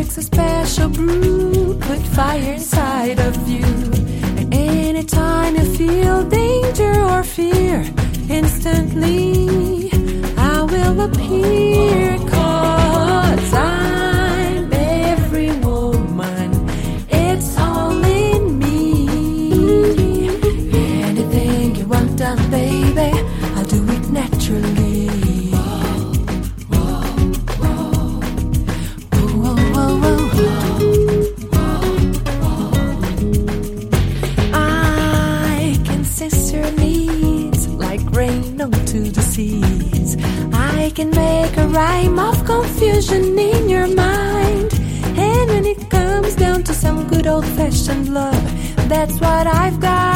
mix a special brew, put fire inside of you. And anytime you feel danger or fear, instantly I will appear. 'Cause I'm every woman, it's all in me. Anything you want done, baby, I'll do it naturally. I can sense your needs like rain onto the seas. I can make a rhyme of confusion in your mind. And when it comes down to some good old-fashioned love, that's what I've got.